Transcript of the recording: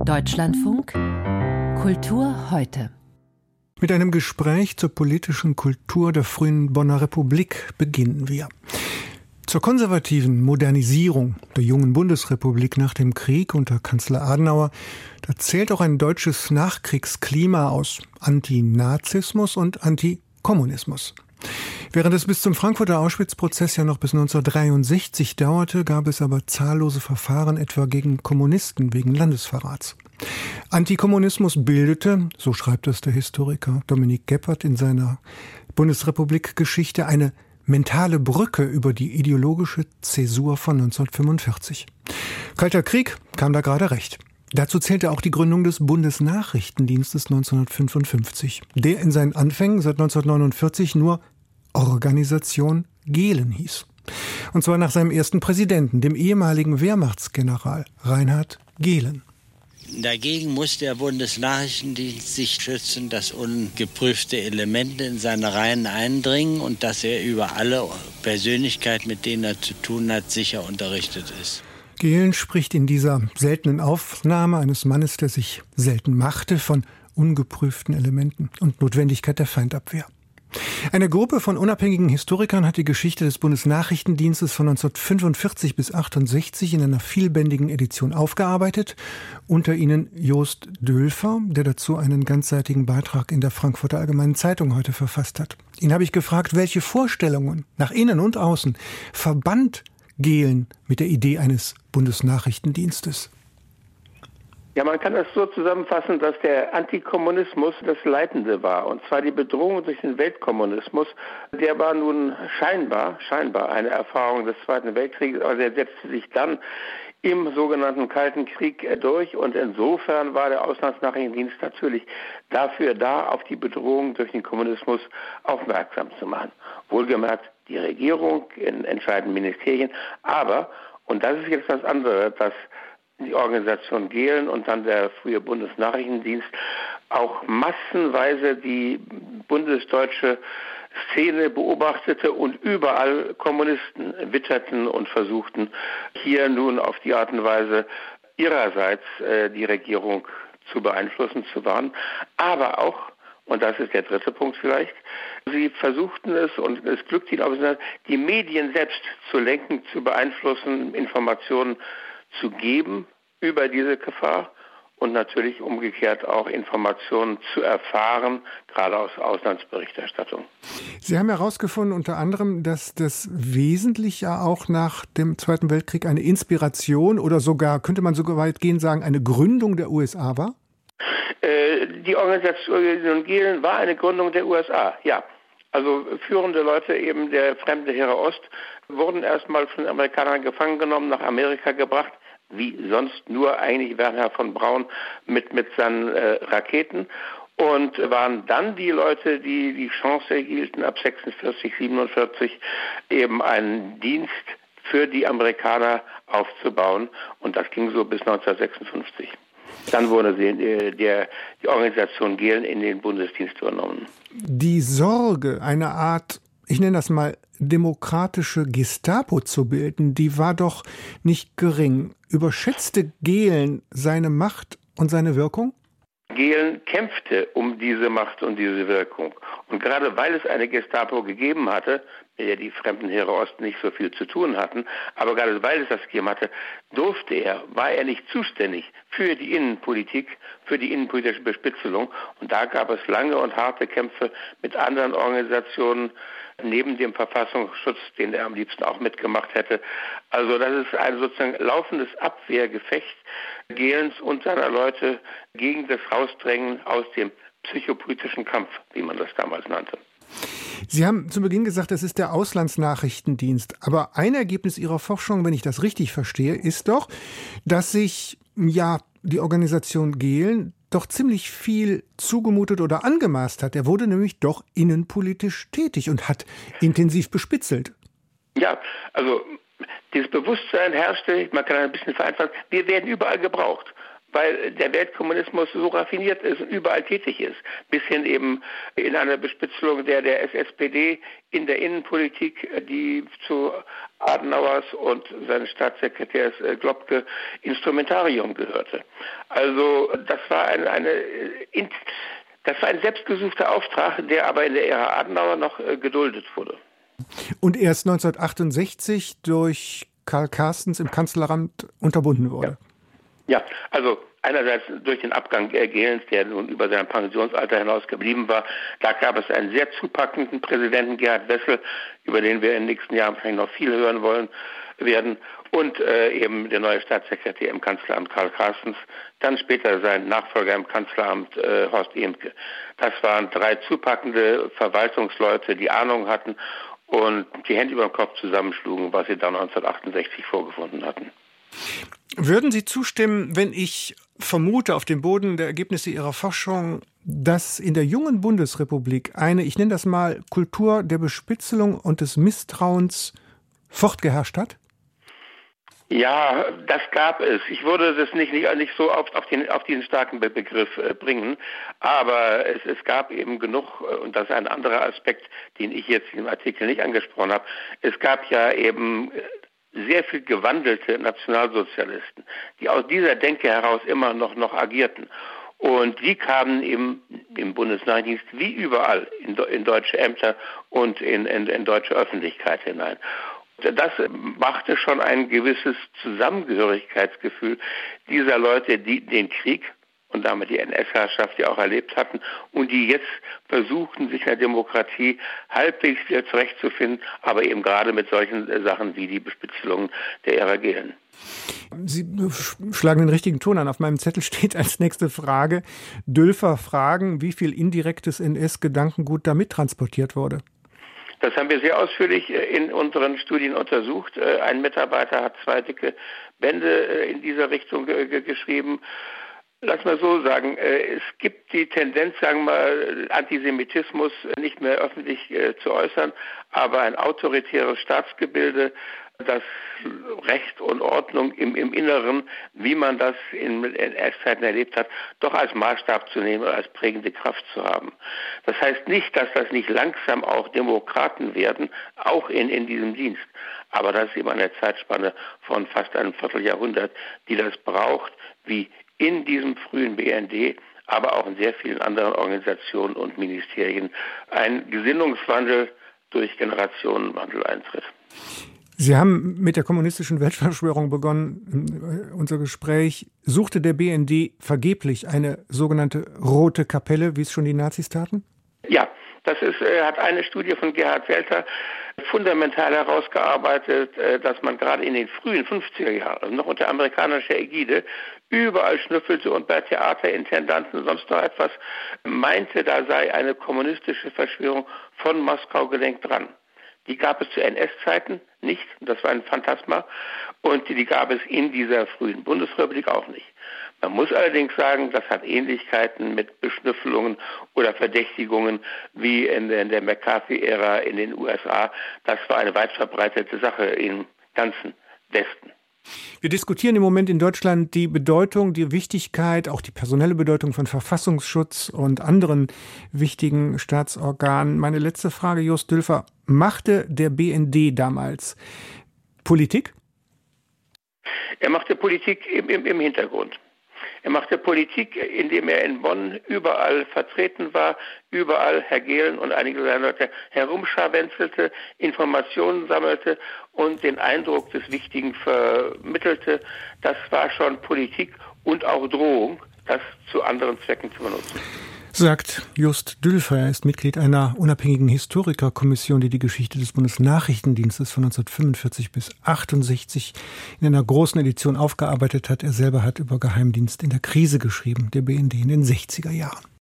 Deutschlandfunk Kultur heute. Mit einem Gespräch zur politischen Kultur der frühen Bonner Republik beginnen wir. Zur konservativen Modernisierung der jungen Bundesrepublik nach dem Krieg unter Kanzler Adenauer, da zählt auch ein deutsches Nachkriegsklima aus Antinazismus und Antikommunismus. Während es bis zum Frankfurter Auschwitz-Prozess ja noch bis 1963 dauerte, gab es aber zahllose Verfahren etwa gegen Kommunisten wegen Landesverrats. Antikommunismus bildete, so schreibt es der Historiker Dominik Geppert in seiner Bundesrepublik-Geschichte, eine mentale Brücke über die ideologische Zäsur von 1945. Kalter Krieg kam da gerade recht. Dazu zählte auch die Gründung des Bundesnachrichtendienstes 1955, der in seinen Anfängen seit 1949 nur Organisation Gehlen hieß. Und zwar nach seinem ersten Präsidenten, dem ehemaligen Wehrmachtsgeneral Reinhard Gehlen. Dagegen muss der Bundesnachrichtendienst sich schützen, dass ungeprüfte Elemente in seine Reihen eindringen und dass er über alle Persönlichkeiten, mit denen er zu tun hat, sicher unterrichtet ist. Gehlen spricht in dieser seltenen Aufnahme eines Mannes, der sich selten machte, von ungeprüften Elementen und Notwendigkeit der Feindabwehr. Eine Gruppe von unabhängigen Historikern hat die Geschichte des Bundesnachrichtendienstes von 1945 bis 1968 in einer vielbändigen Edition aufgearbeitet. Unter ihnen Jost Dölfer, der dazu einen ganzseitigen Beitrag in der Frankfurter Allgemeinen Zeitung heute verfasst hat. Ihn habe ich gefragt, welche Vorstellungen nach innen und außen verband Gehlen mit der Idee eines Bundesnachrichtendienstes. Ja, man kann das so zusammenfassen, dass der Antikommunismus das Leitende war. Und zwar die Bedrohung durch den Weltkommunismus. Der war nun scheinbar eine Erfahrung des Zweiten Weltkrieges, aber der setzte sich dann im sogenannten Kalten Krieg durch. Und insofern war der Auslandsnachrichtendienst natürlich dafür da, auf die Bedrohung durch den Kommunismus aufmerksam zu machen. Wohlgemerkt die Regierung in entscheidenden Ministerien. Aber, und das ist jetzt das andere, dass die Organisation Gehlen und dann der frühe Bundesnachrichtendienst auch massenweise die bundesdeutsche Szene beobachtete und überall Kommunisten witterten und versuchten, hier nun auf die Art und Weise ihrerseits die Regierung zu beeinflussen, zu warnen. Aber auch, und das ist der dritte Punkt vielleicht, sie versuchten es, und es glückte ihnen auch, die Medien selbst zu lenken, zu beeinflussen, Informationen zu geben über diese Gefahr und natürlich umgekehrt auch Informationen zu erfahren, gerade aus Auslandsberichterstattung. Sie haben herausgefunden unter anderem, dass das wesentlich ja auch nach dem Zweiten Weltkrieg eine Inspiration oder sogar, könnte man sogar weitgehend sagen, eine Gründung der USA war? Die Organisation Gehlen war eine Gründung der USA, ja. Also führende Leute eben der Fremde Heere Ost wurden erstmal von den Amerikanern gefangen genommen, nach Amerika gebracht, wie sonst nur eigentlich Wernher von Braun mit seinen Raketen, und waren dann die Leute, die die Chance erhielten, ab 46, 47 eben einen Dienst für die Amerikaner aufzubauen, und das ging so bis 1956. Dann wurde die Organisation Gehlen in den Bundesdienst übernommen. Die Sorge, eine Art, ich nenne das mal, demokratische Gestapo zu bilden, die war doch nicht gering. Überschätzte Gehlen seine Macht und seine Wirkung? Gehlen kämpfte um diese Macht und diese Wirkung. Und gerade weil es eine Gestapo gegeben hatte, mit der die fremden Heere Ost nicht so viel zu tun hatten, aber gerade weil es das gegeben hatte, war er nicht zuständig für die Innenpolitik, für die innenpolitische Bespitzelung. Und da gab es lange und harte Kämpfe mit anderen Organisationen, neben dem Verfassungsschutz, den er am liebsten auch mitgemacht hätte. Also das ist ein sozusagen laufendes Abwehrgefecht Gehlens und seiner Leute gegen das Rausdrängen aus dem psychopolitischen Kampf, wie man das damals nannte. Sie haben zu Beginn gesagt, es ist der Auslandsnachrichtendienst. Aber ein Ergebnis Ihrer Forschung, wenn ich das richtig verstehe, ist doch, dass sich die Organisation Gehlen doch ziemlich viel zugemutet oder angemaßt hat. Er wurde nämlich doch innenpolitisch tätig und hat intensiv bespitzelt. Ja, also dieses Bewusstsein herrschte, man kann ein bisschen vereinfachen, wir werden überall gebraucht. weil der Weltkommunismus so raffiniert ist und überall tätig ist, bis hin eben in einer Bespitzelung der SSPD in der Innenpolitik, die zu Adenauers und seines Staatssekretärs Globke Instrumentarium gehörte. Also das war ein selbstgesuchter Auftrag, der aber in der Ära Adenauer noch geduldet wurde. Und erst 1968 durch Karl Carstens im Kanzleramt unterbunden wurde. Ja, also einerseits durch den Abgang Gehlens, der nun über sein Pensionsalter hinaus geblieben war. Da gab es einen sehr zupackenden Präsidenten, Gerhard Wessel, über den wir in den nächsten Jahren vielleicht noch viel hören werden. Und eben der neue Staatssekretär im Kanzleramt, Karl Carstens. Dann später sein Nachfolger im Kanzleramt, Horst Ehmke. Das waren 3 zupackende Verwaltungsleute, die Ahnung hatten und die Hände über den Kopf zusammenschlugen, was sie dann 1968 vorgefunden hatten. Würden Sie zustimmen, wenn ich vermute, auf dem Boden der Ergebnisse Ihrer Forschung, dass in der jungen Bundesrepublik eine, ich nenne das mal, Kultur der Bespitzelung und des Misstrauens fortgeherrscht hat? Ja, das gab es. Ich würde das nicht so auf diesen starken Begriff bringen, aber es gab eben genug, und das ist ein anderer Aspekt, den ich jetzt im Artikel nicht angesprochen habe. Es gab ja eben sehr viel gewandelte Nationalsozialisten, die aus dieser Denke heraus immer noch agierten. Und die kamen im Bundesnachrichtendienst wie überall in deutsche Ämter und in deutsche Öffentlichkeit hinein. Das machte schon ein gewisses Zusammengehörigkeitsgefühl dieser Leute, die den Krieg und damit die NS-Herrschaft ja auch erlebt hatten und die jetzt versuchten, sich in der Demokratie halbwegs wieder zurechtzufinden, aber eben gerade mit solchen Sachen wie die Bespitzelung der Ära Gehlen. Sie schlagen den richtigen Ton an. Auf meinem Zettel steht als nächste Frage: Dülfer fragen, wie viel indirektes NS-Gedankengut da mittransportiert wurde. Das haben wir sehr ausführlich in unseren Studien untersucht. Ein Mitarbeiter hat 2 dicke Bände in dieser Richtung geschrieben. Lass mal so sagen, es gibt die Tendenz, sagen wir mal, Antisemitismus nicht mehr öffentlich zu äußern, aber ein autoritäres Staatsgebilde, das Recht und Ordnung im Inneren, wie man das in NS-Zeiten erlebt hat, doch als Maßstab zu nehmen, als prägende Kraft zu haben. Das heißt nicht, dass das nicht langsam auch Demokraten werden, auch in diesem Dienst. Aber das ist eben eine Zeitspanne von fast einem Vierteljahrhundert, die das braucht, wie in diesem frühen BND, aber auch in sehr vielen anderen Organisationen und Ministerien ein Gesinnungswandel durch Generationenwandel eintritt. Sie haben mit der kommunistischen Weltverschwörung begonnen, unser Gespräch. Suchte der BND vergeblich eine sogenannte rote Kapelle, wie es schon die Nazis taten? Ja, das hat eine Studie von Gerhard Welter fundamental herausgearbeitet, dass man gerade in den frühen 50er Jahren, noch unter amerikanischer Ägide, überall schnüffelte und bei Theaterintendanten und sonst noch etwas meinte, da sei eine kommunistische Verschwörung von Moskau gelenkt dran. Die gab es zu NS-Zeiten nicht, das war ein Phantasma, und die gab es in dieser frühen Bundesrepublik auch nicht. Man muss allerdings sagen, das hat Ähnlichkeiten mit Beschnüffelungen oder Verdächtigungen wie in der McCarthy-Ära in den USA. Das war eine weit verbreitete Sache im ganzen Westen. Wir diskutieren im Moment in Deutschland die Bedeutung, die Wichtigkeit, auch die personelle Bedeutung von Verfassungsschutz und anderen wichtigen Staatsorganen. Meine letzte Frage, Jost Dülfer: Machte der BND damals Politik? Er machte Politik im Hintergrund. Er machte Politik, indem er in Bonn überall vertreten war, überall Herr Gehlen und einige seiner Leute herumscharwenzelte, Informationen sammelte und den Eindruck des Wichtigen vermittelte. Das war schon Politik und auch Drohung, das zu anderen Zwecken zu benutzen. Sagt Jost Dülfer. Er ist Mitglied einer unabhängigen Historikerkommission, die die Geschichte des Bundesnachrichtendienstes von 1945 bis 1968 in einer großen Edition aufgearbeitet hat. Er selber hat über Geheimdienst in der Krise geschrieben, der BND in den 60er Jahren.